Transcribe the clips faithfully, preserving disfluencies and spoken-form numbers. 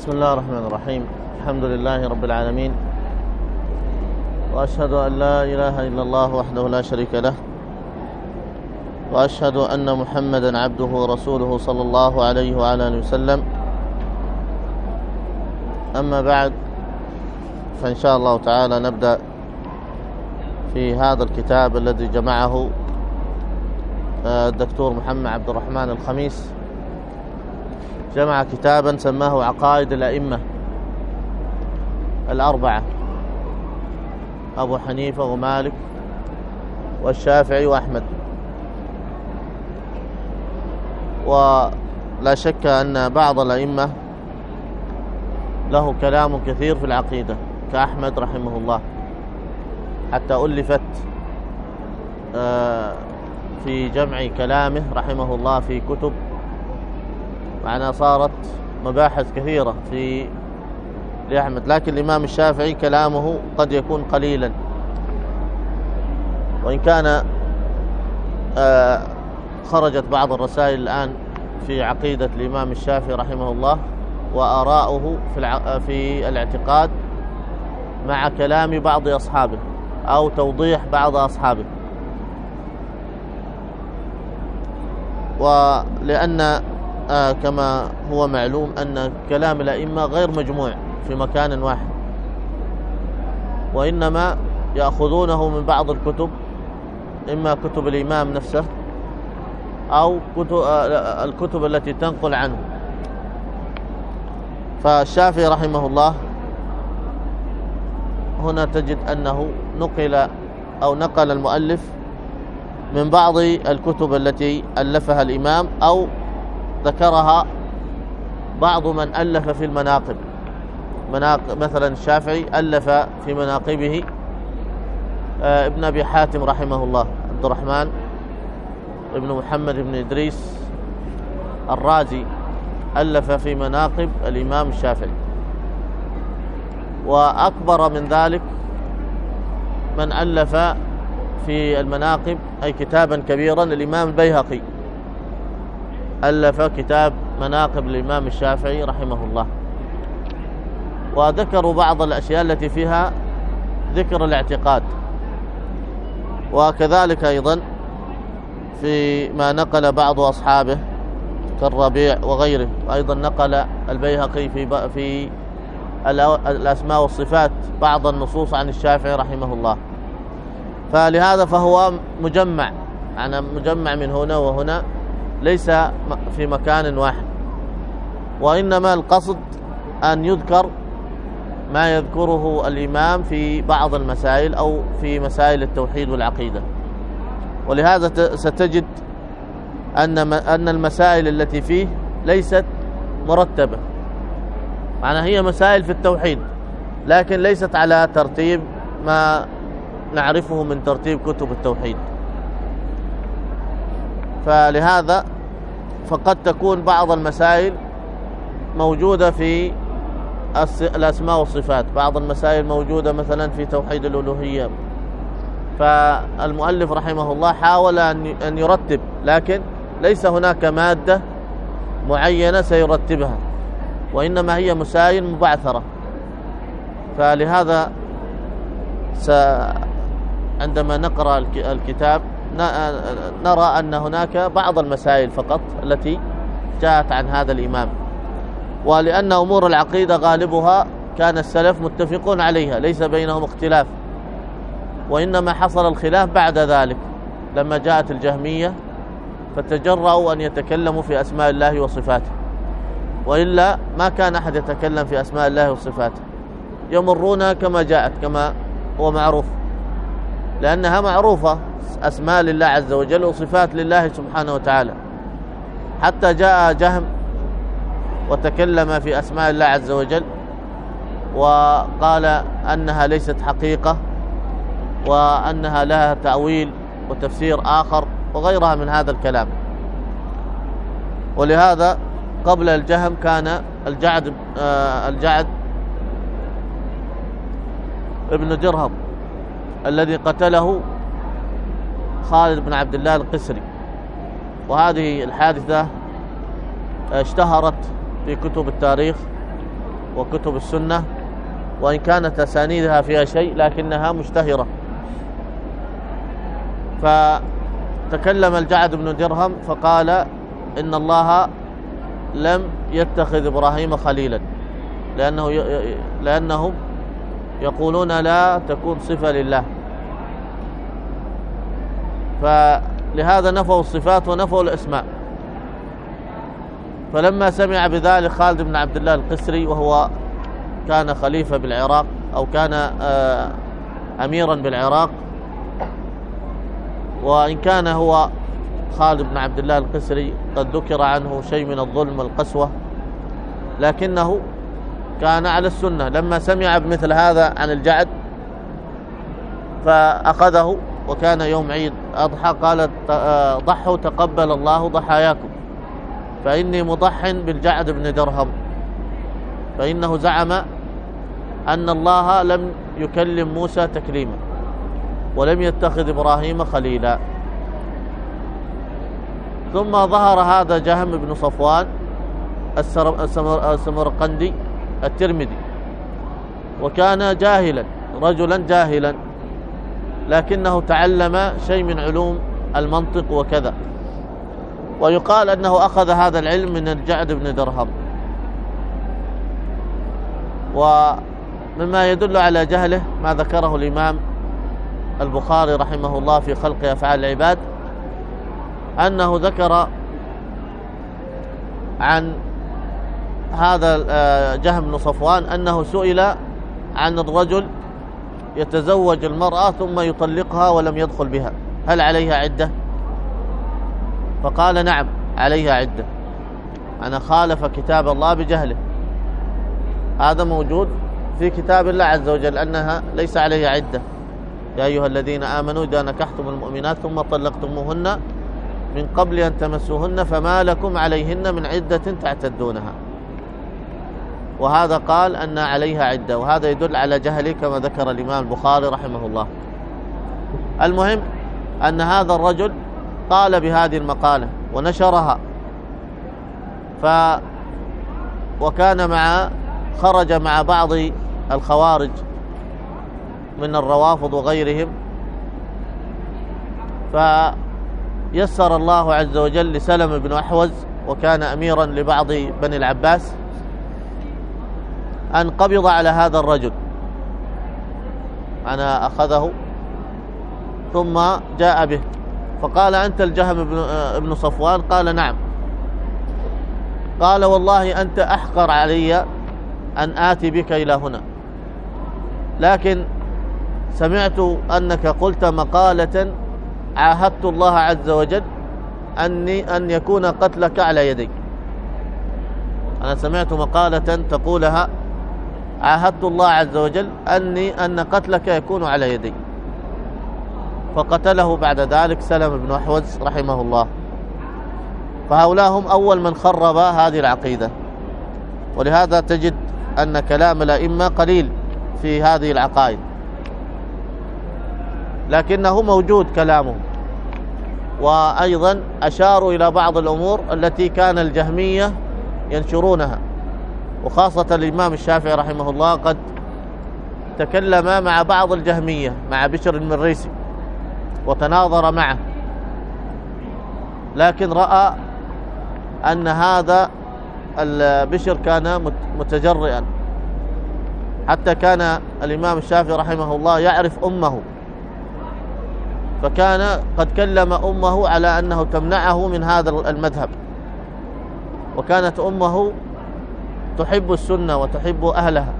بسم الله الرحمن الرحيم. الحمد لله رب العالمين، وأشهد أن لا إله إلا الله وحده لا شريك له، وأشهد أن محمدا عبده ورسوله صلى الله عليه وعلى آله وسلم. أما بعد، فإن شاء الله تعالى نبدأ في هذا الكتاب الذي جمعه الدكتور محمد عبد الرحمن الخميس. جمع كتابا سماه عقائد الأئمة الأربعة: أبو حنيفة ومالك والشافعي وأحمد. ولا شك أن بعض الأئمة له كلام كثير في العقيدة كأحمد رحمه الله، حتى ألفت في جمع كلامه رحمه الله في كتب، معناها صارت مباحث كثيرة في لأحمد. لكن الإمام الشافعي كلامه قد يكون قليلا، وإن كان خرجت بعض الرسائل الآن في عقيدة الإمام الشافعي رحمه الله وآراؤه في في الاعتقاد مع كلام بعض أصحابه أو توضيح بعض أصحابه. ولأن آه كما هو معلوم أن كلام الأئمة غير مجموع في مكان واحد، وإنما يأخذونه من بعض الكتب، إما كتب الإمام نفسه أو كتب آه الكتب التي تنقل عنه. فالشافعي رحمه الله هنا تجد أنه نقل أو نقل المؤلف من بعض الكتب التي ألفها الإمام أو ذكرها بعض من ألف في المناقب. مناقب مثلا الشافعي ألف في مناقبه ابن أبي حاتم رحمه الله عبد الرحمن ابن محمد بن إدريس الرازي، ألف في مناقب الإمام الشافعي. وأكبر من ذلك من ألف في المناقب أي كتابا كبيرا الإمام البيهقي، ألف كتاب مناقب الإمام الشافعي رحمه الله. وذكروا بعض الأشياء التي فيها ذكر الاعتقاد. وكذلك أيضا في ما نقل بعض أصحابه كالربيع وغيره، أيضا نقل البيهقي في في الأسماء والصفات بعض النصوص عن الشافعي رحمه الله. فلهذا فهو مجمع، يعني مجمع من هنا وهنا، ليس في مكان واحد، وإنما القصد أن يذكر ما يذكره الإمام في بعض المسائل أو في مسائل التوحيد والعقيدة. ولهذا ستجد أن أن المسائل التي فيه ليست مرتبة، معناها هي مسائل في التوحيد لكن ليست على ترتيب ما نعرفه من ترتيب كتب التوحيد. فلهذا فقد تكون بعض المسائل موجودة في الأسماء والصفات، بعض المسائل موجودة مثلا في توحيد الألوهية. فالمؤلف رحمه الله حاول أن يرتب، لكن ليس هناك مادة معينة سيرتبها، وإنما هي مسائل مبعثرة. فلهذا عندما نقرأ الكتاب نرى أن هناك بعض المسائل فقط التي جاءت عن هذا الإمام. ولأن أمور العقيدة غالبها كان السلف متفقون عليها، ليس بينهم اختلاف، وإنما حصل الخلاف بعد ذلك لما جاءت الجهمية فتجرؤوا أن يتكلموا في أسماء الله وصفاته، وإلا ما كان أحد يتكلم في أسماء الله وصفاته، يمرون كما جاءت كما هو معروف، لأنها معروفة أسماء لله عز وجل وصفات لله سبحانه وتعالى. حتى جاء جهم وتكلم في أسماء الله عز وجل وقال أنها ليست حقيقة، وأنها لها تأويل وتفسير آخر وغيرها من هذا الكلام. ولهذا قبل الجهم كان الجعد آه الجعد ابن درهم الذي قتله خالد بن عبد الله القسري، وهذه الحادثة اشتهرت في كتب التاريخ وكتب السنة، وإن كانت أسانيدها فيها شيء لكنها مشتهرة. فتكلم الجعد بن درهم فقال إن الله لم يتخذ إبراهيم خليلا، لأنه لأنهم يقولون لا تكون صفة لله، فلهذا نفوا الصفات ونفوا الأسماء. فلما سمع بذلك خالد بن عبد الله القسري، وهو كان خليفة بالعراق أو كان أميرا بالعراق، وإن كان هو خالد بن عبد الله القسري قد ذكر عنه شيء من الظلم والقسوة، لكنه كان على السنة. لما سمع بمثل هذا عن الجعد فأخذه، وكان يوم عيد أضحى، قال ضحوا تقبل الله ضحاياكم، فإني مضح بالجعد بن درهم، فإنه زعم أن الله لم يكلم موسى تكليما ولم يتخذ إبراهيم خليلا. ثم ظهر هذا جهم بن صفوان السمرقندي الترمذي، وكان جاهلا، رجلا جاهلا، لكنه تعلم شيء من علوم المنطق وكذا، ويقال أنه أخذ هذا العلم من الجعد بن درهم. ومما يدل على جهله ما ذكره الإمام البخاري رحمه الله في خلق أفعال العباد، أنه ذكر عن هذا جهم بن صفوان أنه سئل عن الرجل يتزوج المرأة ثم يطلقها ولم يدخل بها، هل عليها عدة؟ فقال نعم عليها عدة. أنا خالف كتاب الله بجهله، هذا موجود في كتاب الله عز وجل أنها ليس عليها عدة. يا أيها الذين آمنوا إذا نكحتم المؤمنات ثم طلقتموهن من قبل أن تمسوهن فما لكم عليهن من عدة تعتدونها، وهذا قال أن عليها عدة، وهذا يدل على جهله كما ذكر الإمام البخاري رحمه الله. المهم أن هذا الرجل قال بهذه المقالة ونشرها، ف وكان مع خرج مع بعض الخوارج من الروافض وغيرهم، فيسر الله عز وجل لسلم بن أحوز، وكان أميرا لبعض بني العباس، أن قبض على هذا الرجل. أنا أخذه ثم جاء به فقال أنت الجهم بن صفوان؟ قال نعم. قال والله أنت أحقر علي أن آتي بك إلى هنا، لكن سمعت أنك قلت مقالة عاهدت الله عز وجل أني أن يكون قتلك على يدي. أنا سمعت مقالة تقولها عاهدت الله عز وجل أني أن قتلك يكون على يدي، فقتله بعد ذلك سلم بن أحوز رحمه الله. فهؤلاء هم أول من خرب هذه العقيدة، ولهذا تجد أن كلام الأئمة قليل في هذه العقائد، لكنه موجود كلامهم. وأيضا أشاروا إلى بعض الأمور التي كان الجهمية ينشرونها، وخاصة الإمام الشافعي رحمه الله قد تكلم مع بعض الجهمية مع بشر المريسي وتناظر معه، لكن رأى أن هذا البشر كان متجرئا، حتى كان الإمام الشافعي رحمه الله يعرف أمه، فكان قد كلم أمه على أنه تمنعه من هذا المذهب، وكانت أمه تحب السنة وتحب أهلها،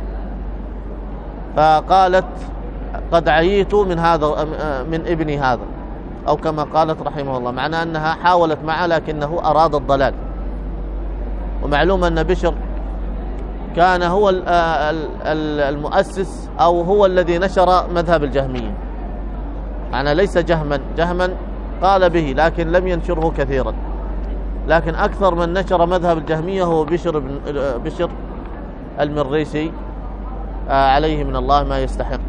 فقالت قد عييت من هذا من ابني هذا، أو كما قالت رحمه الله، معنى أنها حاولت معه لكنه أراد الضلال. ومعلوم أن بشر كان هو المؤسس أو هو الذي نشر مذهب الجهمية، معنى ليس جهما جهما قال به لكن لم ينشره كثيرا، لكن أكثر من نشر مذهب الجهمية هو بشر بن بشر المريسي عليه من الله ما يستحق.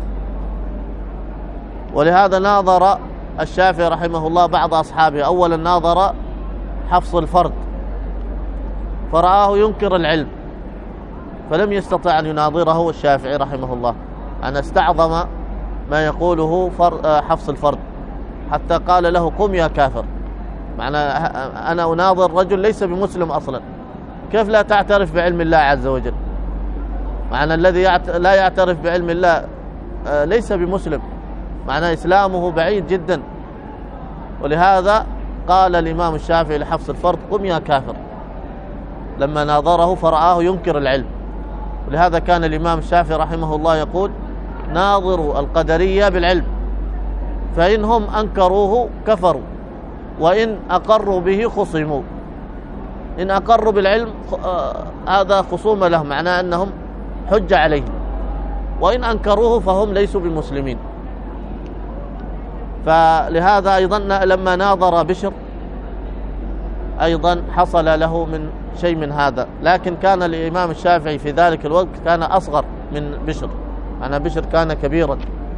ولهذا ناظر الشافعي رحمه الله بعض أصحابه. أولا ناظر حفص الفرد فرآه ينكر العلم، فلم يستطع أن يناظره الشافعي رحمه الله، أنا استعظم ما يقوله حفص الفرد حتى قال له قم يا كافر. معنى أنا أناظر رجل ليس بمسلم أصلا، كيف لا تعترف بعلم الله عز وجل؟ معنى الذي لا يعترف بعلم الله ليس بمسلم، معنى إسلامه بعيد جدا. ولهذا قال الإمام الشافعي لحفص الفرد قم يا كافر لما ناظره فرآه ينكر العلم. ولهذا كان الإمام الشافعي رحمه الله يقول ناظروا القدرية بالعلم، فإنهم أنكروه كفروا، وإن أقروا به خصموا. إن أقروا بالعلم هذا خصوم لهم، معناه أنهم حج عليهم، وإن أنكروه فهم ليسوا بمسلمين. فلهذا أيضا لما ناظر بشر أيضا حصل له من شيء من هذا، لكن كان الإمام الشافعي في ذلك الوقت كان أصغر من بشر، أنا بشر كان كبيرا،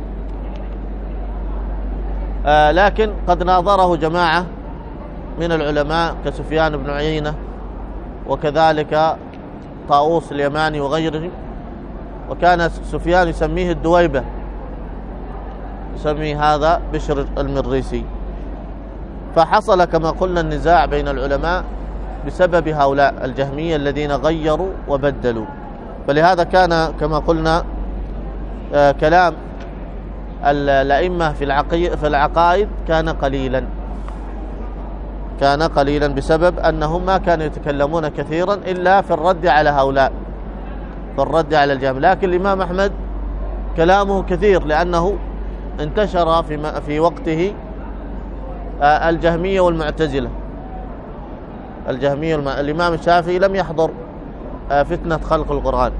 آه لكن قد ناظره جماعة من العلماء كسفيان بن عيينة وكذلك طاووس اليماني وغيرهم، وكان سفيان يسميه الدويبة، يسمي هذا بشر المريسي. فحصل كما قلنا النزاع بين العلماء بسبب هؤلاء الجهمية الذين غيروا وبدلوا. فلهذا كان كما قلنا آه كلام الأئمة في في العقائد كان قليلا كان قليلا بسبب أنهم ما كانوا يتكلمون كثيرا إلا في الرد على هؤلاء، في الرد على الجهم. لكن الإمام أحمد كلامه كثير لأنه انتشر في في وقته الجهمية والمعتزلة. الجهمية والم... الإمام الشافعي لم يحضر فتنة خلق القرآن،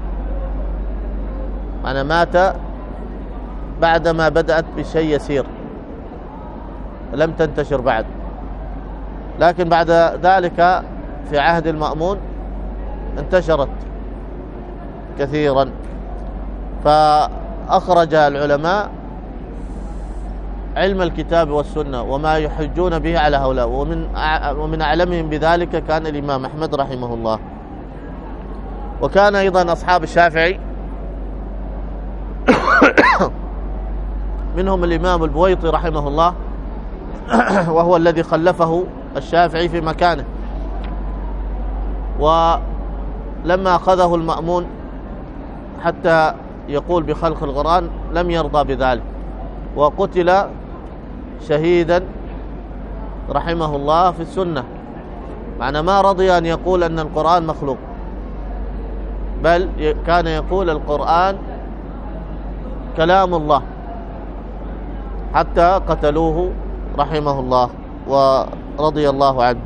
أنا مات بعدما بدأت بشيء يسير لم تنتشر بعد، لكن بعد ذلك في عهد المأمون انتشرت كثيرا. فأخرج العلماء علم الكتاب والسنة وما يحجون به على هؤلاء، ومن ومن أعلمهم بذلك كان الإمام أحمد رحمه الله. وكان أيضا أصحاب الشافعي منهم الإمام البويطي رحمه الله، وهو الذي خلفه الشافعي في مكانه، ولما أخذه المأمون حتى يقول بخلق القرآن لم يرضى بذلك، وقتل شهيدا رحمه الله في السنة، معنى ما رضي أن يقول أن القرآن مخلوق، بل كان يقول القرآن كلام الله، حتى قتلوه رحمه الله ورضي الله عنه.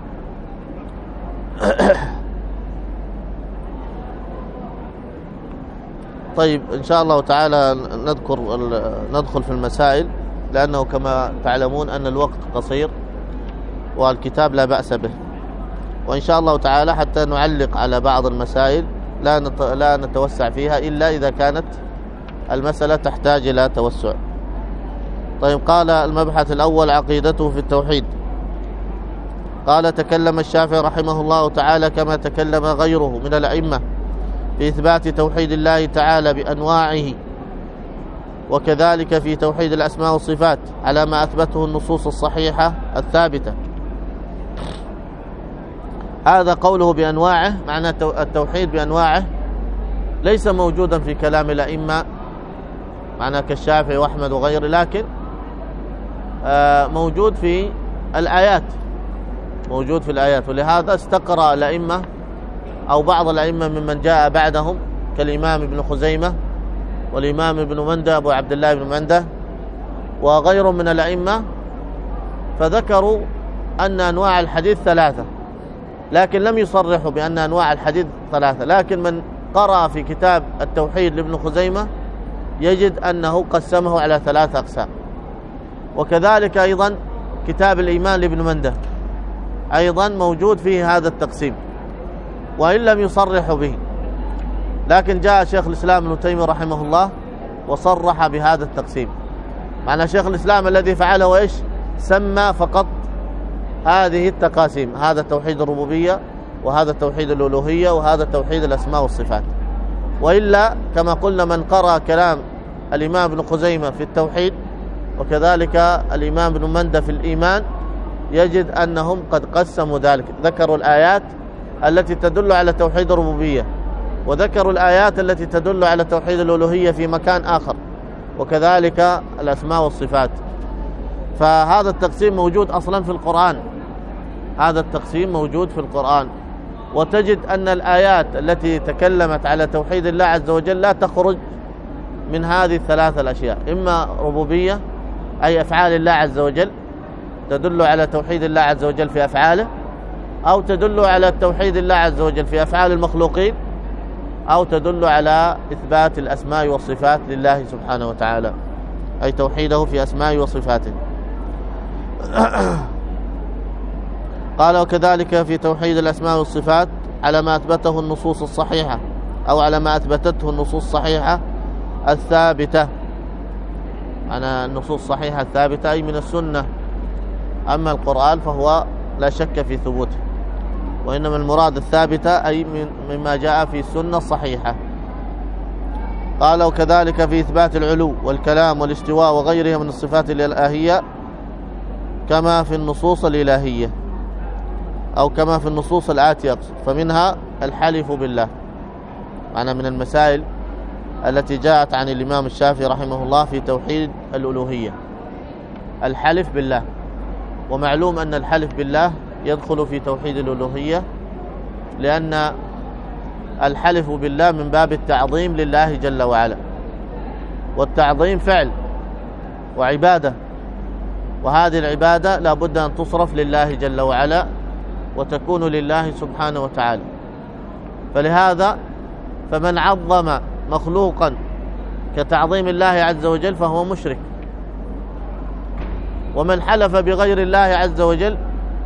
طيب إن شاء الله تعالى نذكر ندخل في المسائل، لأنه كما تعلمون أن الوقت قصير والكتاب لا بأس به، وإن شاء الله تعالى حتى نعلق على بعض المسائل لا لا نتوسع فيها إلا إذا كانت المسألة تحتاج إلى توسع. طيب قال المبحث الأول عقيدته في التوحيد. قال تكلم الشافعي رحمه الله تعالى كما تكلم غيره من الأئمة في إثبات توحيد الله تعالى بأنواعه، وكذلك في توحيد الأسماء والصفات على ما أثبته النصوص الصحيحة الثابتة. هذا قوله بأنواعه، معنى التوحيد بأنواعه ليس موجودا في كلام الأئمة معنى كالشافعي وأحمد وغيره، لكن موجود في الآيات، موجود في الآيات. ولهذا استقرأ الأئمة أو بعض الأئمة ممن جاء بعدهم كالإمام ابن خزيمة والإمام ابن مندة أبو عبد الله بن مندة وغيرهم من الأئمة، فذكروا أن أنواع الحديث ثلاثة، لكن لم يصرحوا بأن أنواع الحديث ثلاثة. لكن من قرأ في كتاب التوحيد لابن خزيمة يجد أنه قسمه على ثلاثة أقسام، وكذلك أيضا كتاب الإيمان لابن مندة أيضا موجود فيه هذا التقسيم، وإن لم يصرحوا به. لكن جاء شيخ الإسلام ابن تيمية رحمه الله وصرح بهذا التقسيم. معنى شيخ الإسلام الذي فعله وإيش؟ سمى فقط هذه التقاسيم، هذا توحيد الربوبية، وهذا توحيد الألوهية، وهذا توحيد الأسماء والصفات. وإلا كما قلنا من قرأ كلام الإمام ابن خزيمة في التوحيد وكذلك الإمام ابن مندة في الإيمان يجد أنهم قد قسموا ذلك، ذكروا الآيات التي تدل على توحيد الربوبية وذكروا الآيات التي تدل على توحيد الألوهية في مكان آخر، وكذلك الأسماء والصفات. فهذا التقسيم موجود أصلا في القرآن، هذا التقسيم موجود في القرآن. وتجد أن الآيات التي تكلمت على توحيد الله عز وجل لا تخرج من هذه الثلاثة الأشياء، إما ربوبية أي أفعال الله عز وجل تدل على توحيد الله عز وجل في أفعاله، أو تدل على توحيد الله عز وجل في أفعال المخلوقين، أو تدل على إثبات الأسماء والصفات لله سبحانه وتعالى، أي توحيده في أسماء وصفاته. قال وكذلك في توحيد الأسماء والصفات على ما أثبته النصوص الصحيحة أو على ما أثبتته النصوص الصحيحة الثابتة. أنا النصوص الصحيحة الثابتة أي من السنة، أما القرآن فهو لا شك في ثبوته، وإنما المراد الثابتة أي من مما جاء في السنة الصحيحة. قال وكذلك في إثبات العلو والكلام والاستواء وغيرها من الصفات الإلهية كما في النصوص الإلهية أو كما في النصوص الآتية، فمنها الحلف بالله، معنا من المسائل التي جاءت عن الإمام الشافعي رحمه الله في توحيد الألوهية الحلف بالله. ومعلوم أن الحلف بالله يدخل في توحيد الألوهية، لأن الحلف بالله من باب التعظيم لله جل وعلا، والتعظيم فعل وعبادة، وهذه العبادة لا بد أن تصرف لله جل وعلا وتكون لله سبحانه وتعالى. فلهذا فمن عظم مخلوقا كتعظيم الله عز وجل فهو مشرك، ومن حلف بغير الله عز وجل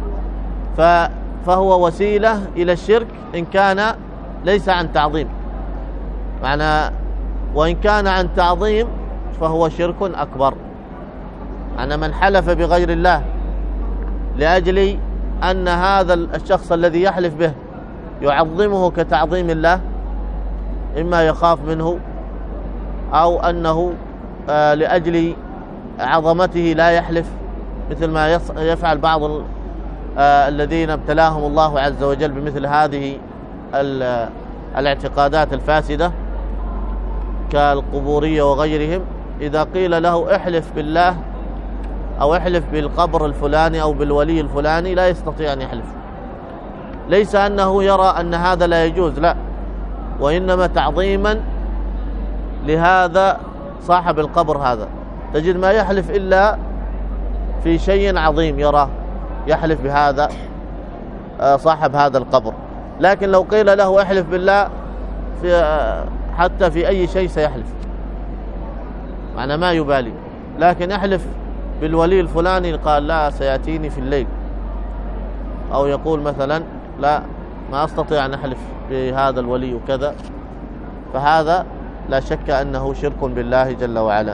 فهو وسيلة إلى الشرك إن كان ليس عن تعظيم، معنى وإن كان عن تعظيم فهو شرك أكبر. معنى من حلف بغير الله لأجل أن هذا الشخص الذي يحلف به يعظمه كتعظيم الله، إما يخاف منه أو أنه لأجل عظمته لا يحلف، مثل ما يفعل بعض الذين ابتلاهم الله عز وجل بمثل هذه الاعتقادات الفاسدة كالقبورية وغيرهم. إذا قيل له احلف بالله أو احلف بالقبر الفلاني أو بالولي الفلاني لا يستطيع أن يحلف، ليس أنه يرى أن هذا لا يجوز، لا، وإنما تعظيما لهذا صاحب القبر. هذا تجد ما يحلف إلا في شيء عظيم يراه يحلف بهذا صاحب هذا القبر، لكن لو قيل له احلف بالله في حتى في أي شيء سيحلف، معنى ما يبالي. لكن احلف بالولي الفلاني قال لا سيأتيني في الليل، أو يقول مثلا لا ما أستطيع أن أحلف بهذا الولي وكذا، فهذا لا شك أنه شرك بالله جل وعلا.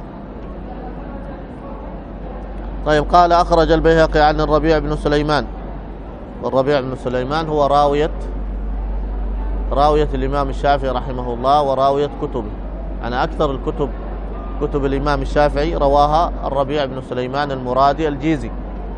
طيب قال أخرج البيهقي عن الربيع بن سليمان، والربيع بن سليمان هو راوية راوية الإمام الشافعي رحمه الله وراوية كتبه، أنا أكثر الكتب كتب الإمام الشافعي رواها الربيع بن سليمان المرادي الجيزي.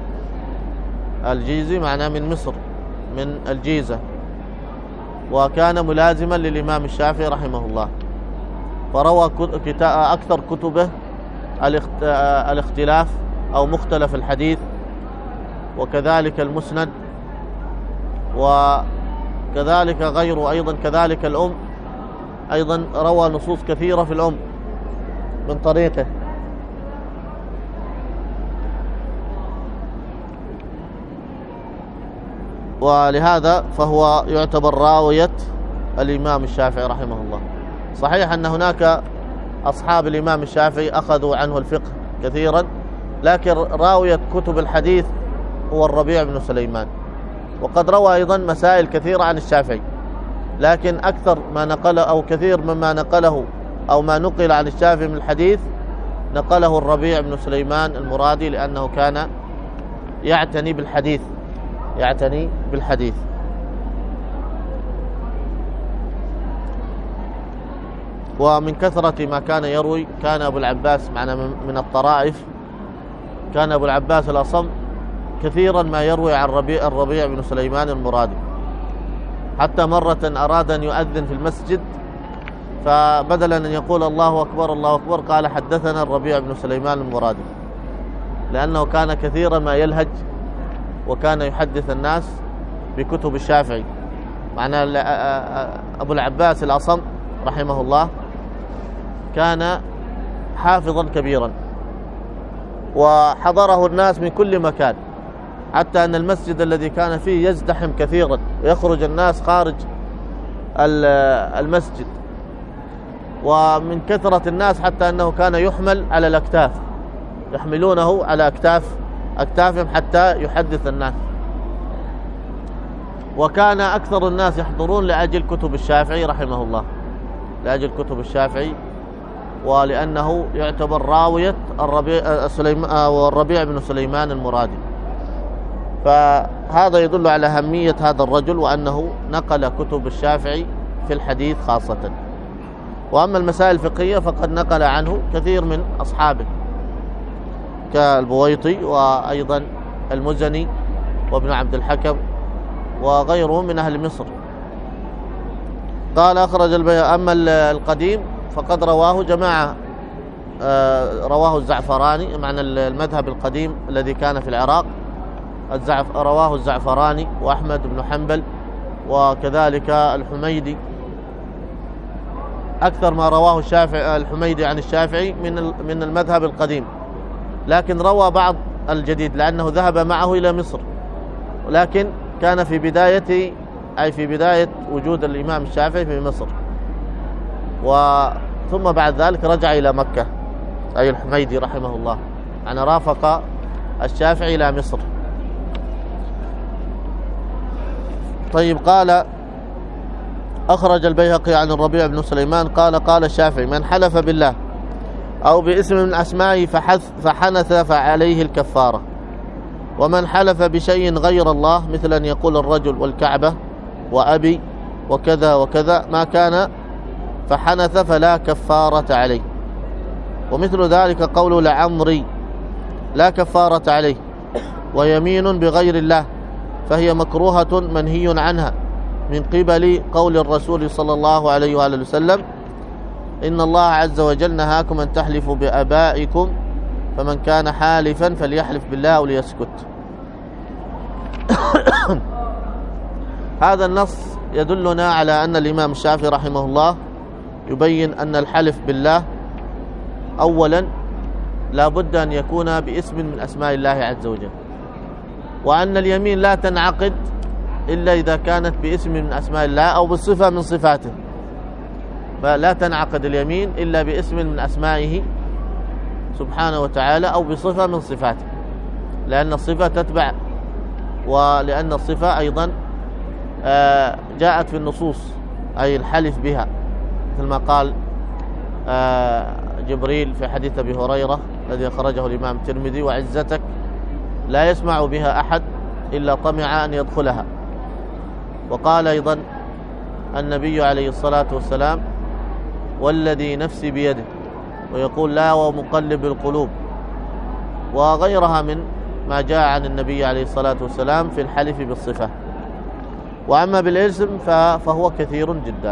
الجيزي معناه من مصر، من الجيزة، وكان ملازما للإمام الشافعي رحمه الله، فروى أكثر كتبه الاختلاف أو مختلف الحديث، وكذلك المسند، وكذلك غيره أيضا، كذلك الأم أيضا روى نصوص كثيرة في الأم من طريقه. ولهذا فهو يعتبر راوية الإمام الشافعي رحمه الله. صحيح أن هناك أصحاب الإمام الشافعي أخذوا عنه الفقه كثيرا، لكن راوية كتب الحديث هو الربيع بن سليمان، وقد روى أيضا مسائل كثيرة عن الشافعي، لكن أكثر ما نقل أو كثير مما نقله أو ما نقل عن الشافعي من الحديث نقله الربيع بن سليمان المرادي، لأنه كان يعتني بالحديث يعتني بالحديث ومن كثرة ما كان يروي كان أبو العباس معنا من الطرائف، كان أبو العباس الأصم كثيرا ما يروي عن ربيع الربيع بن سليمان المرادي، حتى مرة أراد أن يؤذن في المسجد، فبدلا أن يقول الله أكبر الله أكبر قال حدثنا الربيع بن سليمان المرادي، لأنه كان كثيرا ما يلهج وكان يحدث الناس بكتب الشافعي. معنى أبو العباس الأصم رحمه الله كان حافظا كبيرا، وحضره الناس من كل مكان، حتى أن المسجد الذي كان فيه يزدحم كثيرا ويخرج الناس خارج المسجد، ومن كثرة الناس حتى أنه كان يحمل على الأكتاف، يحملونه على أكتاف أكتافهم حتى يحدث الناس. وكان أكثر الناس يحضرون لأجل كتب الشافعي رحمه الله، لأجل كتب الشافعي، ولأنه يعتبر راوية الربيع, الربيع بن سليمان المرادي. فهذا يدل على أهمية هذا الرجل، وأنه نقل كتب الشافعي في الحديث خاصة. وأما المسائل الفقهية فقد نقل عنه كثير من أصحابه كالبويطي وأيضا المزني وابن عبد الحكم وغيرهم من أهل مصر. قال أخرج البيهقي. أما القديم فقد رواه جماعة، رواه الزعفراني، معنى المذهب القديم الذي كان في العراق الزعف رواه الزعفراني وأحمد بن حنبل وكذلك الحميدي. أكثر ما رواه الشافعي الحميدي عن الشافعي من من المذهب القديم، لكن روى بعض الجديد لأنه ذهب معه إلى مصر، ولكن كان في بداية أي في بداية وجود الإمام الشافعي في مصر، وثم بعد ذلك رجع إلى مكة، أي الحميدي رحمه الله، أنا رافق الشافعي إلى مصر. طيب، قال أخرج البيهقي عن الربيع بن سليمان قال قال الشافعي: من حلف بالله أو باسم من أسمائه فحنث فعليه الكفارة، ومن حلف بشيء غير الله مثل أن يقول الرجل والكعبة وأبي وكذا وكذا ما كان فحنث فلا كفارة عليه. ومثل ذلك قول لعمري لا كفارة عليه، ويمين بغير الله فهي مكروهة منهي عنها من قبل قول الرسول صلى الله عليه وآله وسلم: إن الله عز وجل نهاكم أن تحلفوا بآبائكم فمن كان حالفا فليحلف بالله أو ليسكت. هذا النص يدلنا على أن الإمام الشافعي رحمه الله يبين أن الحلف بالله أولا لا بد أن يكون باسم من أسماء الله عز وجل، وأن اليمين لا تنعقد إلا إذا كانت باسم من أسماء الله أو بصفة من صفاته، فلا تنعقد اليمين إلا باسم من أسمائه سبحانه وتعالى أو بصفة من صفاته، لأن الصفة تتبع، ولأن الصفة أيضا جاءت في النصوص، أي الحلف بها، مثل ما قال جبريل في حديث أبي هريرة الذي أخرجه الإمام الترمذي: وعزتك لا يسمع بها أحد إلا طمع أن يدخلها. وقال أيضا النبي عليه الصلاة والسلام: والذي نفسي بيده، ويقول: لا ومقلب القلوب، وغيرها من ما جاء عن النبي عليه الصلاة والسلام في الحلف بالصفة. وأما بالاسم فهو كثير جدا.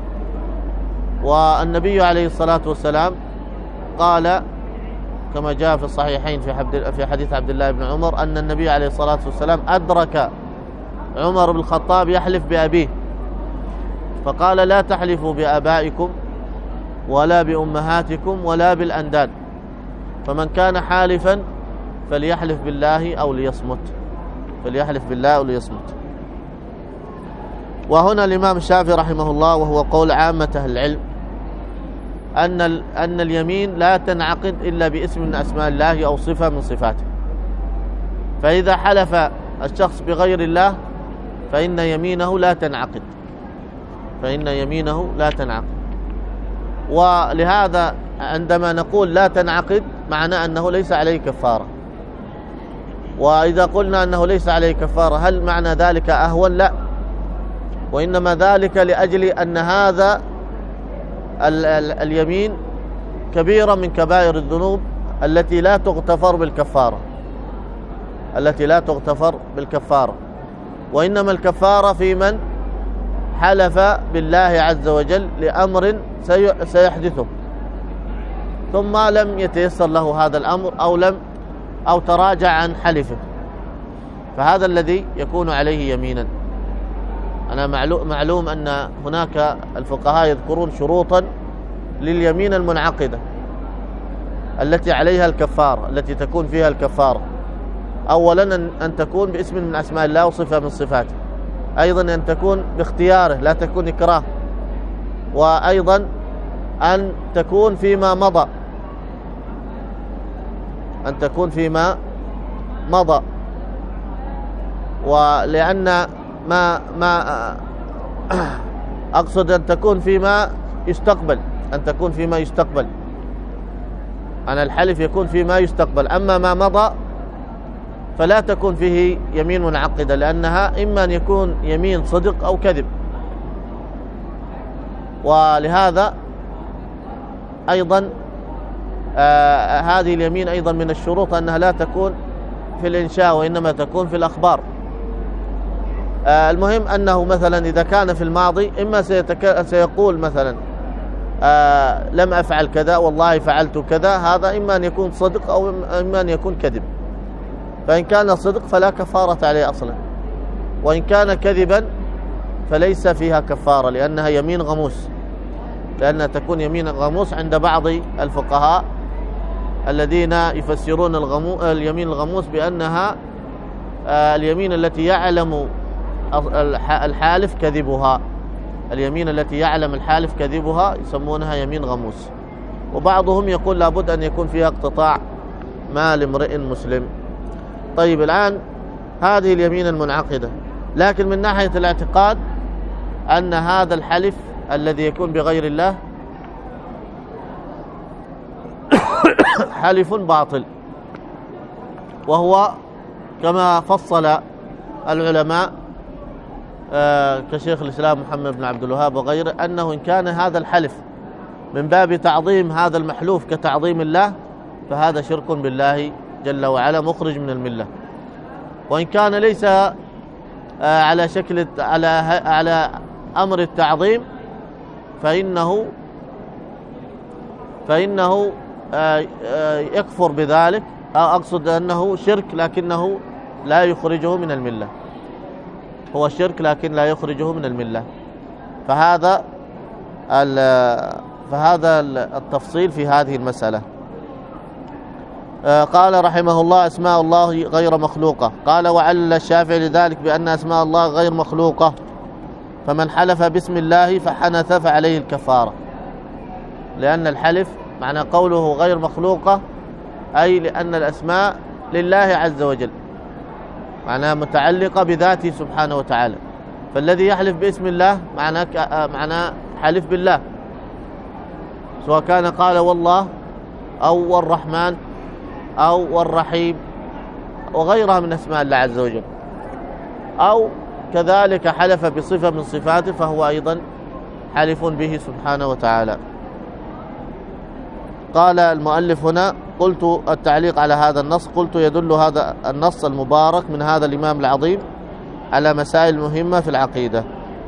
والنبي عليه الصلاة والسلام قال كما جاء في الصحيحين في حديث عبد الله بن عمر أن النبي عليه الصلاة والسلام أدرك عمر بن الخطاب يحلف بأبيه فقال: لا تحلفوا بآبائكم ولا بأمهاتكم ولا بالأنداد، فمن كان حالفا فليحلف بالله أو ليصمت، فليحلف بالله أو ليصمت. وهنا الإمام الشافعي رحمه الله، وهو قول عامة أهل العلم، أن أن اليمين لا تنعقد إلا باسم من أسماء الله أو صفة من صفاته، فإذا حلف الشخص بغير الله فإن يمينه لا تنعقد، فإن يمينه لا تنعقد. ولهذا عندما نقول لا تنعقد معنى أنه ليس عليه كفارة. وإذا قلنا أنه ليس عليه كفارة هل معنى ذلك أهون؟ لا، وإنما ذلك لأجل أن هذا ال ال اليمين كبيرة من كبائر الذنوب التي لا تغتفر بالكفارة التي لا تغتفر بالكفارة وإنما الكفارة في من حلف بالله عز وجل لأمر سيحدثه ثم لم يتيسر له هذا الأمر أو لم أو تراجع عن حلفه، فهذا الذي يكون عليه يمينا. أنا معلوم أن هناك الفقهاء يذكرون شروطا لليمين المنعقدة التي عليها الكفارة، التي تكون فيها الكفارة. أولا أن تكون باسم من أسماء الله وصفة من صفاته، أيضا أن تكون باختياره لا تكون إكراه، وأيضا أن تكون فيما مضى أن تكون فيما مضى ولأن ما ما أقصد أن تكون فيما يستقبل أن تكون فيما يستقبل أنا الحلف يكون فيما يستقبل. أما ما مضى فلا تكون فيه يمين منعقدة، لأنها إما أن يكون يمين صدق أو كذب. ولهذا أيضا آه هذه اليمين أيضا من الشروط أنها لا تكون في الإنشاء وإنما تكون في الأخبار. آه المهم أنه مثلا إذا كان في الماضي إما سيتك... سيقول مثلا آه لم أفعل كذا والله فعلت كذا، هذا إما أن يكون صدق أو إما أن يكون كذب. فإن كان صدق فلا كفارة عليه أصلا، وإن كان كذبا فليس فيها كفارة لأنها يمين غموس، لأنها تكون يمين غموس عند بعض الفقهاء الذين يفسرون الغمو... اليمين الغموس بأنها آه اليمين التي يعلم الحالف كذبها اليمين التي يعلم الحالف كذبها يسمونها يمين غموس. وبعضهم يقول لابد أن يكون فيها اقتطاع مال امرئ مسلم. طيب الآن هذه اليمين المنعقدة، لكن من ناحية الاعتقاد أن هذا الحلف الذي يكون بغير الله حلف باطل، وهو كما فصل العلماء آه كشيخ الإسلام محمد بن عبد الوهاب وغيره أنه إن كان هذا الحلف من باب تعظيم هذا المحلوف كتعظيم الله فهذا شرك بالله جل وعلا مخرج من الملة. وإن كان ليس آه على شكل على على أمر التعظيم فإنه فإنه آه آه يكفر بذلك، أو أقصد أنه شرك لكنه لا يخرجه من الملة، هو شرك لكن لا يخرجه من الملة. فهذا فهذا التفصيل في هذه المسألة. قال رحمه الله: أسماء الله غير مخلوقة. قال: وعلل الشافعي لذلك بأن أسماء الله غير مخلوقة، فمن حلف باسم الله فحنث فعليه الكفارة. لأن الحلف معنى قوله غير مخلوقة أي لأن الأسماء لله عز وجل، معناها متعلقة بذاته سبحانه وتعالى. فالذي يحلف باسم الله معناه معناه حلف بالله، سواء كان قال والله أو والرحمن أو والرحيم وغيرها من أسماء الله عز وجل، أو كذلك حلف بصفة من صفاته فهو أيضا حلف به سبحانه وتعالى. قال المؤلف هنا: قلت التعليق على هذا النص، قلت يدل هذا النص المبارك من هذا الإمام العظيم على مسائل مهمة في العقيدة.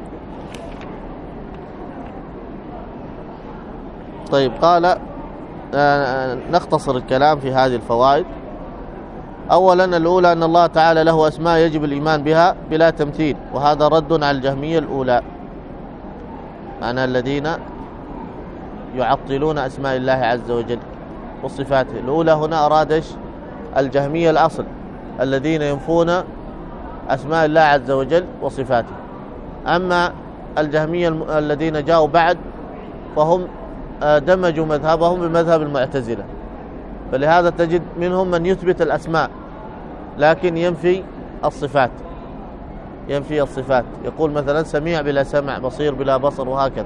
طيب، قال آه نختصر الكلام في هذه الفوائد. أولا الأولى أن الله تعالى له أسماء يجب الإيمان بها بلا تمثيل، وهذا رد على الجهمية الأولى، معنى الذين يعطلون أسماء الله عز وجل وصفاته. الأولى هنا أراد الجهمية الأصل الذين ينفون أسماء الله عز وجل وصفاته. أما الجهمية الذين جاءوا بعد فهم دمجوا مذهبهم بمذهب المعتزلة، فلهذا تجد منهم من يثبت الأسماء لكن ينفي الصفات ينفي الصفات يقول مثلا سميع بلا سمع، بصير بلا بصر، وهكذا.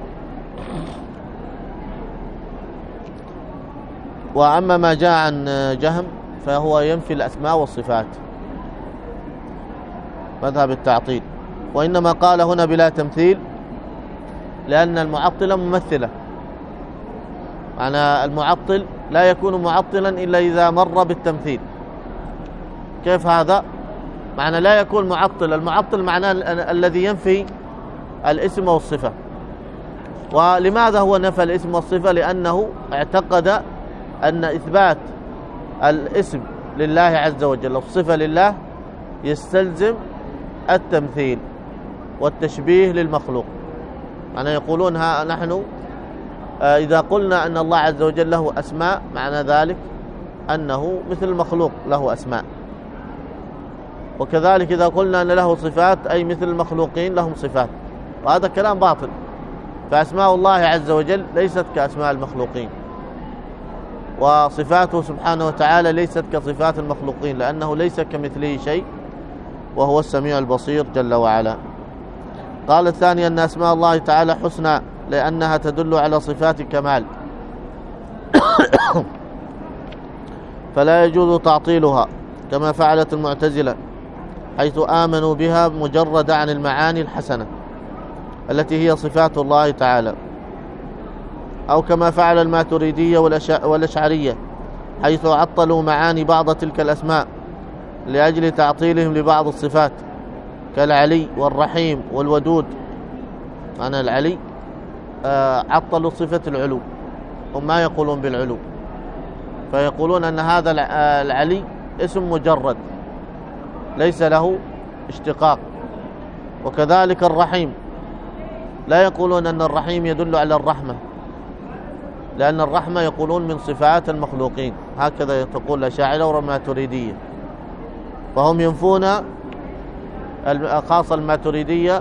وأما ما جاء عن جهم فهو ينفي الأسماء والصفات، مذهب التعطيل. وإنما قال هنا بلا تمثيل لأن المعطلة ممثلة، معنى المعطل لا يكون معطلا إلا إذا مر بالتمثيل. كيف هذا؟ معنى لا يكون معطل، المعطل معناه الذي ينفي الاسم والصفة. ولماذا هو نفى الاسم والصفة؟ لأنه اعتقد أن إثبات الاسم لله عز وجل والصفة لله يستلزم التمثيل والتشبيه للمخلوق. يعني يقولون ها نحن إذا قلنا أن الله عز وجل له أسماء معنى ذلك أنه مثل المخلوق له أسماء، وكذلك إذا قلنا أن له صفات أي مثل المخلوقين لهم صفات، وهذا كلام باطل. فأسماء الله عز وجل ليست كأسماء المخلوقين، وصفاته سبحانه وتعالى ليست كصفات المخلوقين، لأنه ليس كمثله شيء وهو السميع البصير جل وعلا. قال الثاني أن أسماء الله تعالى حسنى لأنها تدل على صفات كمال فلا يجوز تعطيلها كما فعلت المعتزلة، حيث آمنوا بها مجرد عن المعاني الحسنة التي هي صفات الله تعالى، أو كما فعل الماتريدية والأشعرية، حيث عطلوا معاني بعض تلك الأسماء لأجل تعطيلهم لبعض الصفات كالعلي والرحيم والودود. أنا العلي عطلوا صفة العلو، هم ما يقولون بالعلو، فيقولون أن هذا العلي اسم مجرد ليس له اشتقاق. وكذلك الرحيم لا يقولون أن الرحيم يدل على الرحمة، لأن الرحمة يقولون من صفات المخلوقين، هكذا تقول الأشاعرة والماتريدية. فهم ينفون خاصة الماتريدية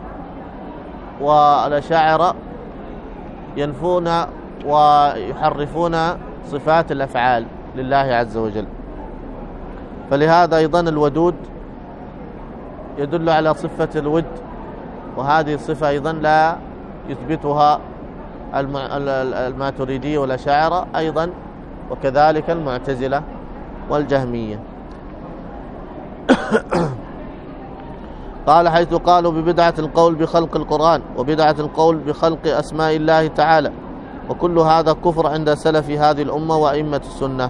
والأشاعرة ينفون ويحرفون صفات الأفعال لله عز وجل. فلهذا أيضا الودود يدل على صفة الود، وهذه الصفة أيضا لا يثبتها الماتريدية والأشاعرة أيضا، وكذلك المعتزلة والجهمية. قال حيث قالوا ببدعة القول بخلق القرآن وبدعة القول بخلق أسماء الله تعالى، وكل هذا كفر عند سلف هذه الأمة وأئمة السنة.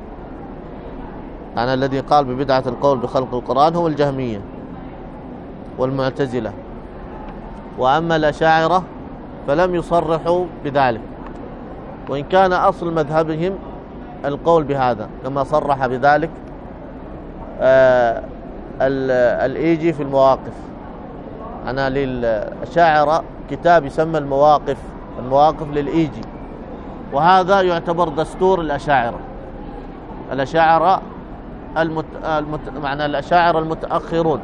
يعني الذي قال ببدعة القول بخلق القرآن هو الجهمية والمعتزلة، وأما الأشاعرة فلم يصرحوا بذلك، وإن كان أصل مذهبهم القول بهذا، كما صرح بذلك آه الإيجي في المواقف. أنا للأشاعرة كتاب يسمى المواقف، المواقف للإيجي، وهذا يعتبر دستور الأشاعرة. الأشاعرة المت... المت... معنى الأشاعرة المتأخرون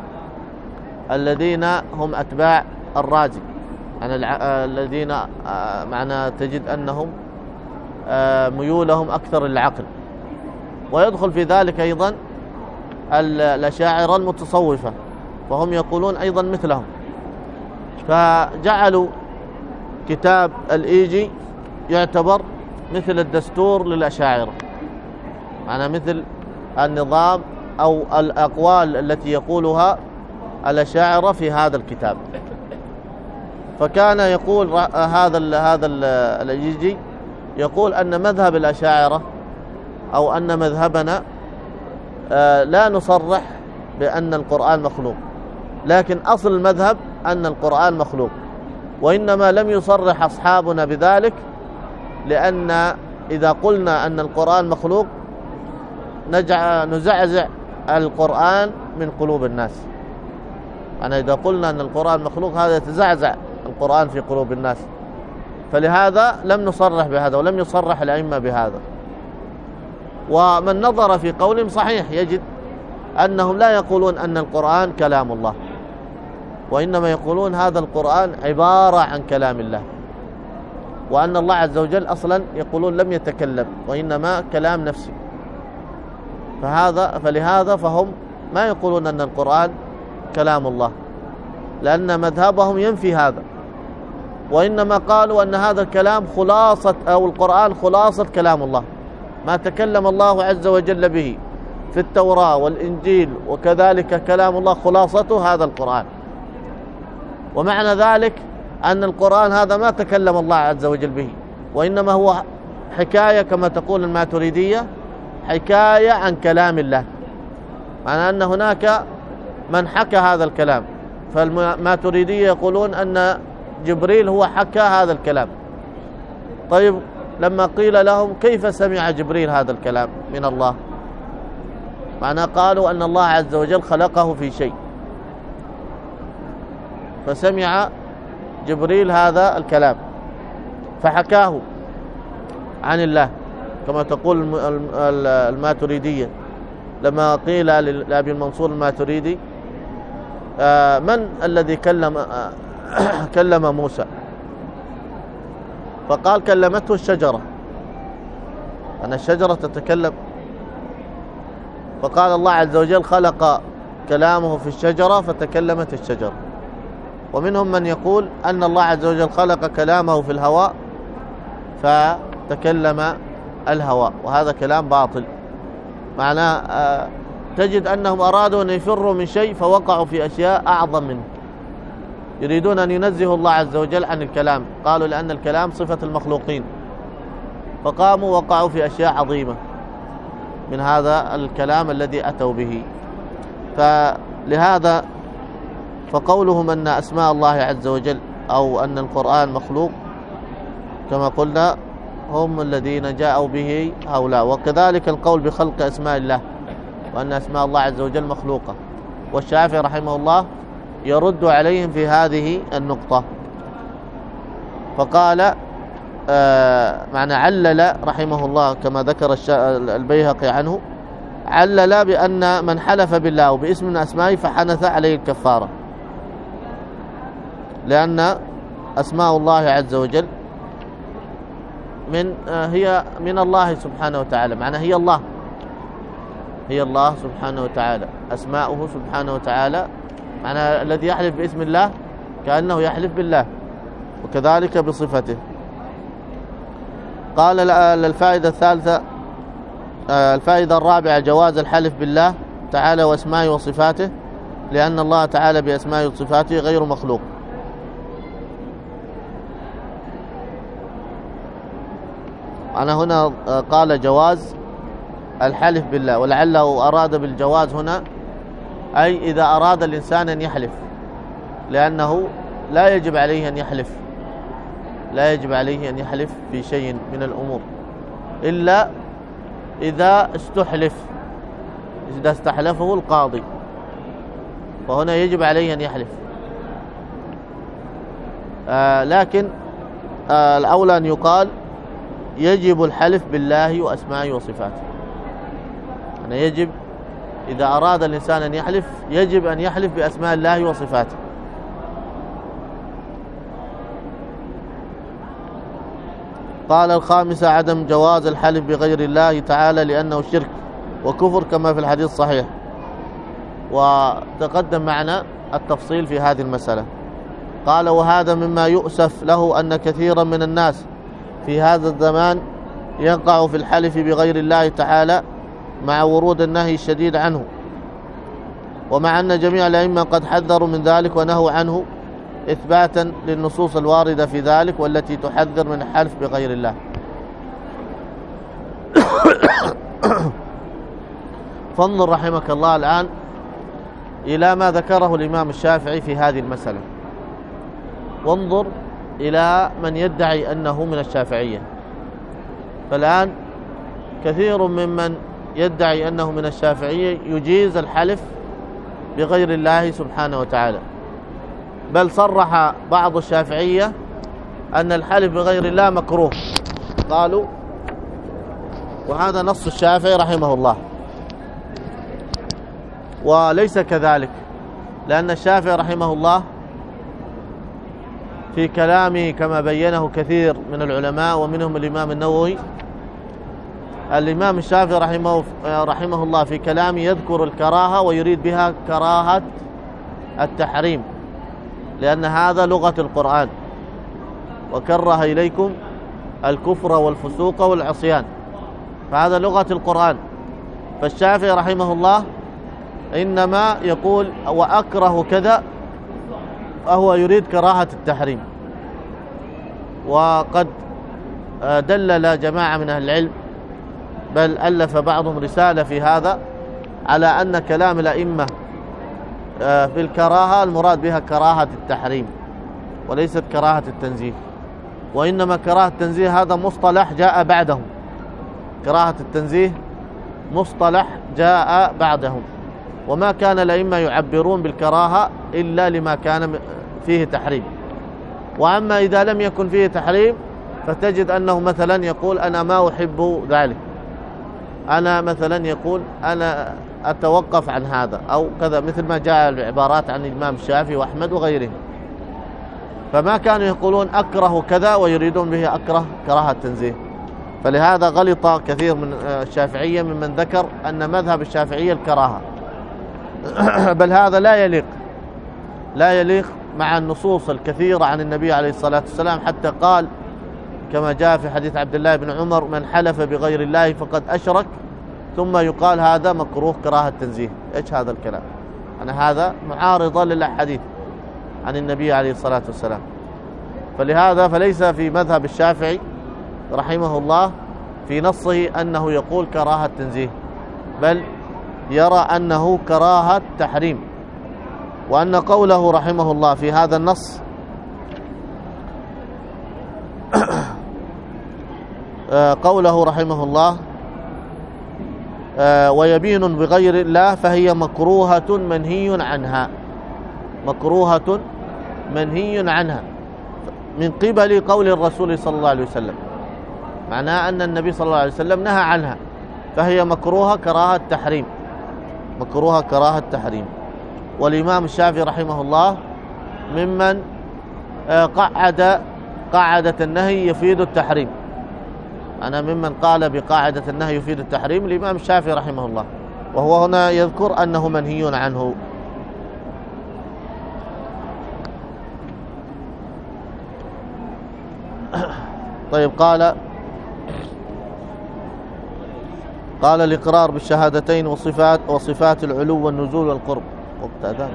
الذين هم أتباع الرازي، يعني الع... الذين معنى تجد أنهم ميولهم أكثر للعقل، ويدخل في ذلك أيضا الأشاعرة المتصوفة، فهم يقولون أيضا مثلهم. فجعلوا كتاب الإيجي يعتبر مثل الدستور للأشاعرة، معنى مثل النظام أو الأقوال التي يقولها الأشاعرة في هذا الكتاب. فكان يقول هذا هذا الإيجي يقول أن مذهب الأشاعرة أو أن مذهبنا لا نصرح بأن القرآن مخلوق، لكن أصل المذهب أن القرآن مخلوق، وإنما لم يصرح أصحابنا بذلك لأن إذا قلنا أن القرآن مخلوق نزعزع القرآن من قلوب الناس. أنا إذا قلنا أن القرآن مخلوق هذا يتزعزع القرآن في قلوب الناس، فلهذا لم نصرح بهذا ولم يصرح الأئمة بهذا. ومن نظر في قولهم صحيح يجد أنهم لا يقولون أن القرآن كلام الله، وإنما يقولون هذا القرآن عبارة عن كلام الله، وأن الله عز وجل أصلا يقولون لم يتكلم وإنما كلام نفسي. فهذا فلهذا فهم ما يقولون أن القرآن كلام الله، لأن مذهبهم ينفي هذا، وإنما قالوا أن هذا الكلام خلاصة أو القرآن خلاصة كلام الله، ما تكلم الله عز وجل به في التوراة والإنجيل، وكذلك كلام الله خلاصته هذا القرآن. ومعنى ذلك أن القرآن هذا ما تكلم الله عز وجل به، وإنما هو حكاية كما تقول الماتريدية، حكاية عن كلام الله، معنى أن هناك من حكى هذا الكلام. فالماتريدية يقولون أن جبريل هو حكى هذا الكلام. طيب لما قيل لهم كيف سمع جبريل هذا الكلام من الله، معنى قالوا أن الله عز وجل خلقه في شيء، فسمع جبريل هذا الكلام فحكاه عن الله كما تقول الماتريدية. لما قيل لأبي المنصور الماتريدي من الذي كلم كلم موسى، فقال كلمته الشجرة، أن الشجرة تتكلم. فقال الله عز وجل خلق كلامه في الشجرة فتكلمت الشجرة. ومنهم من يقول أن الله عز وجل خلق كلامه في الهواء فتكلم الهواء، وهذا كلام باطل. معناه تجد أنهم أرادوا أن يفروا من شيء فوقعوا في أشياء أعظم منه، يريدون أن ينزهوا الله عز وجل عن الكلام، قالوا لأن الكلام صفة المخلوقين، فقاموا وقعوا في أشياء عظيمة من هذا الكلام الذي أتوا به. فلهذا فقولهم أن أسماء الله عز وجل أو أن القرآن مخلوق كما قلنا هم الذين جاءوا به هؤلاء. وكذلك القول بخلق أسماء الله وأن أسماء الله عز وجل مخلوقة، والشافعي رحمه الله يرد عليهم في هذه النقطة. فقال آه معنى علل رحمه الله كما ذكر البيهقي عنه، علل بأن من حلف بالله وباسم من أسمائه فحنث عليه الكفارة، لأن أسماء الله عز وجل من آه هي من الله سبحانه وتعالى، معنى هي الله هي الله سبحانه وتعالى، أسماؤه سبحانه وتعالى، معنى الذي يحلف باسم الله كأنه يحلف بالله، وكذلك بصفته. قال الفائدة الثالثة الفائدة الرابعة جواز الحلف بالله تعالى واسمائه وصفاته، لأن الله تعالى بأسمائه وصفاته غير مخلوق. أنا هنا قال جواز الحلف بالله، ولعله أراد بالجواز هنا أي إذا أراد الإنسان أن يحلف، لأنه لا يجب عليه أن يحلف لا يجب عليه أن يحلف في شيء من الأمور إلا إذا استحلف، إذا استحلفه القاضي فهنا يجب عليه أن يحلف. آه لكن آه الأولى أن يقال يجب الحلف بالله وأسمائه وصفاته، يعني يجب إذا أراد الإنسان أن يحلف يجب أن يحلف بأسماء الله وصفاته. قال الخامسة عدم جواز الحلف بغير الله تعالى لأنه شرك وكفر كما في الحديث الصحيح، وتقدم معنا التفصيل في هذه المسألة. قال وهذا مما يؤسف له أن كثيرا من الناس في هذا الزمان يقع في الحلف بغير الله تعالى مع ورود النهي الشديد عنه، ومع أن جميع الأئمة قد حذروا من ذلك ونهوا عنه إثباتا للنصوص الواردة في ذلك والتي تحذر من الحلف بغير الله. فانظر رحمك الله الآن إلى ما ذكره الإمام الشافعي في هذه المسألة، وانظر إلى من يدعي أنه من الشافعية. فالآن كثير ممن يدعي أنه من الشافعية يجيز الحلف بغير الله سبحانه وتعالى، بل صرح بعض الشافعية أن الحلف بغير الله مكروه، قالوا، وهذا نص الشافعي رحمه الله. وليس كذلك، لأن الشافعي رحمه الله في كلامه كما بينه كثير من العلماء ومنهم الإمام النووي، الإمام الشافعي رحمه, رحمه الله في كلامه يذكر الكراهة ويريد بها كراهة التحريم، لأن هذا لغة القرآن، وكره إليكم الكفر والفسوق والعصيان، فهذا لغة القرآن. فالشافعي رحمه الله إنما يقول وأكره كذا، وهو يريد كراهة التحريم. وقد دلل جماعة من أهل العلم، بل ألف بعضهم رسالة في هذا، على أن كلام الأئمة في الكراهة المراد بها كراهة التحريم وليست كراهة التنزيه، وإنما كراهة التنزيه هذا مصطلح جاء بعدهم، كراهة التنزيه مصطلح جاء بعدهم، وما كان الأئمة يعبرون بالكراهة إلا لما كان فيه تحريم. وأما إذا لم يكن فيه تحريم فتجد أنه مثلا يقول أنا ما أحب ذلك، أنا مثلا يقول أنا أتوقف عن هذا أو كذا، مثل ما جاء العبارات عن الإمام الشافعي وأحمد وغيرهم، فما كانوا يقولون أكره كذا ويريدون به أكره كراهة التنزيه. فلهذا غلط كثير من الشافعية ممن ذكر أن مذهب الشافعية الكراهة، بل هذا لا يليق لا يليق مع النصوص الكثيرة عن النبي عليه الصلاة والسلام، حتى قال كما جاء في حديث عبد الله بن عمر من حلف بغير الله فقد أشرك، ثم يقال هذا مكروه كراهة تنزيه. إيش هذا الكلام؟ أنا هذا معارضة للأحاديث عن النبي عليه الصلاة والسلام. فلهذا فليس في مذهب الشافعي رحمه الله في نصه أنه يقول كراهة تنزيه، بل يرى أنه كراهة تحريم، وأن قوله رحمه الله في هذا النص قوله رحمه الله ويبين بغير الله فهي مكروهة منهي عنها، مكروهة منهي عنها من قبل قول الرسول صلى الله عليه وسلم، معناه أن النبي صلى الله عليه وسلم نهى عنها، فهي مكروهة كراهة تحريم، مكروهة كراهة تحريم. والإمام الشافعي رحمه الله ممن قعد قاعدة النهي يفيد التحريم، أنا ممن قال بقاعدة النهي يفيد التحريم الإمام الشافعي رحمه الله، وهو هنا يذكر أنه منهي عنه. طيب قال قال الإقرار بالشهادتين وصفات وصفات العلو والنزول والقرب. وقت أذان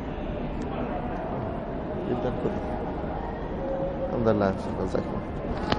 جدا كله. الحمد لله.